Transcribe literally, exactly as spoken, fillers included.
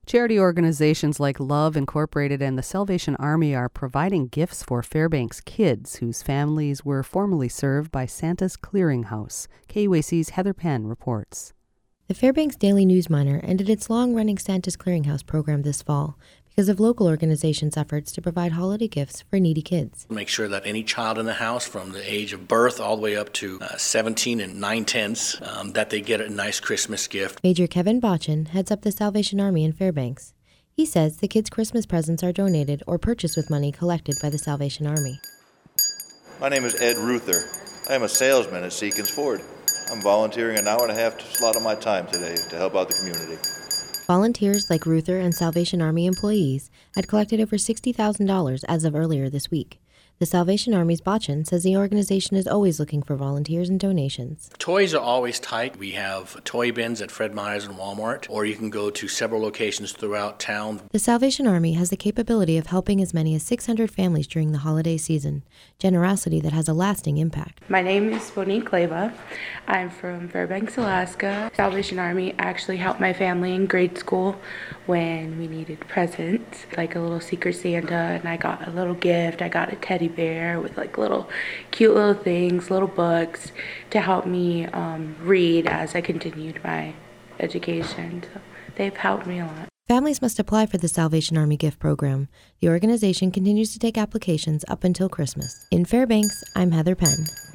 Charity organizations like Love Incorporated and the Salvation Army are providing gifts for Fairbanks kids whose families were formerly served by Santa's Clearinghouse. K U A C's Heather Penn reports. The Fairbanks Daily News Miner ended its long-running Santa's Clearinghouse program this fall because of local organizations' efforts to provide holiday gifts for needy kids. Make sure that any child in the house from the age of birth all the way up to uh, seventeen and nine-tenths, um, that they get a nice Christmas gift. Major Kevin Botchin heads up the Salvation Army in Fairbanks. He says the kids' Christmas presents are donated or purchased with money collected by the Salvation Army. My name is Ed Ruther. I am a salesman at Seekins Ford. I'm volunteering an hour and a half slot of my time today to help out the community. Volunteers like Ruther and Salvation Army employees had collected over sixty thousand dollars as of earlier this week. The Salvation Army's Botchin says the organization is always looking for volunteers and donations. Toys are always tight. We have toy bins at Fred Meyer's and Walmart, or you can go to several locations throughout town. The Salvation Army has the capability of helping as many as six hundred families during the holiday season, generosity that has a lasting impact. My name is Monique Leva. I'm from Fairbanks, Alaska. Salvation Army actually helped my family in grade school when we needed presents, like a little Secret Santa, and I got a little gift. I got a teddy bear with like little cute little things, little books to help me um, read as I continued my education. So they've helped me a lot. Families must apply for the Salvation Army gift program. The organization continues to take applications up until Christmas. In Fairbanks, I'm Heather Penn.